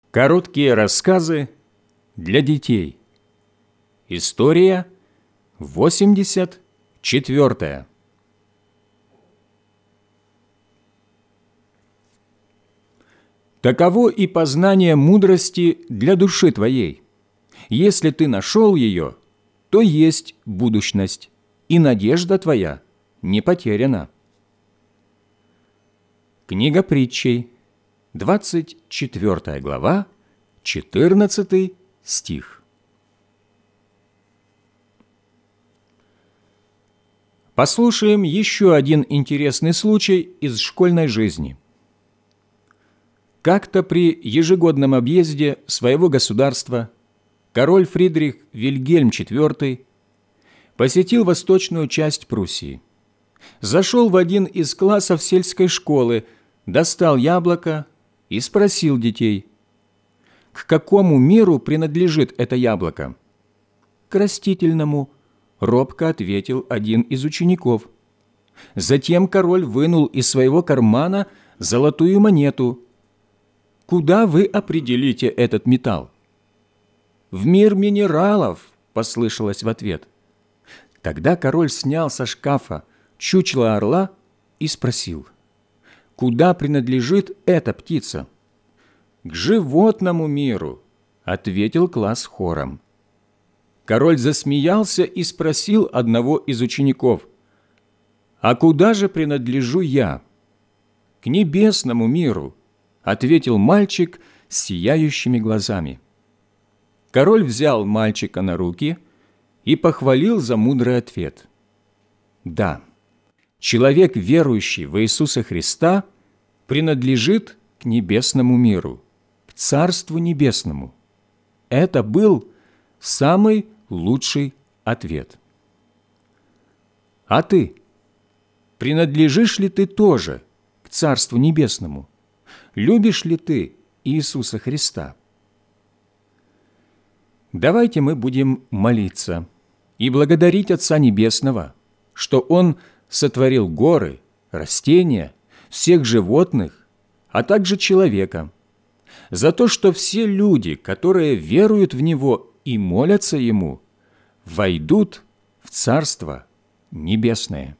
Короткие рассказы для детей. История 84. Таково и познание мудрости для души твоей. Если ты нашел ее, то есть будущность, и надежда твоя не потеряна. Книга притчей, 24 глава, 14 стих. Послушаем еще один интересный случай из школьной жизни. Как-то при ежегодном объезде своего государства король Фридрих Вильгельм IV посетил восточную часть Пруссии. Зашел в один из классов сельской школы, достал яблоко и спросил детей: «К какому миру принадлежит это яблоко?» «К растительному», — робко ответил один из учеников. Затем король вынул из своего кармана золотую монету. «Куда вы определите этот металл?» «В мир минералов», — послышалось в ответ. Тогда король снял со шкафа чучело орла и спросил: «Куда принадлежит эта птица?» «К животному миру», — ответил класс хором. Король засмеялся и спросил одного из учеников: «А куда же принадлежу я?» «К небесному миру», — ответил мальчик с сияющими глазами. Король взял мальчика на руки и похвалил за мудрый ответ. Да, человек, верующий в Иисуса Христа, принадлежит к небесному миру, к Царству Небесному. Это был самый лучший ответ. А ты? Принадлежишь ли ты тоже к Царству Небесному? Любишь ли ты Иисуса Христа? Давайте мы будем молиться и благодарить Отца Небесного, что Он сотворил горы, растения, всех животных, а также человека, за то, что все люди, которые веруют в Него и молятся Ему, войдут в Царство Небесное.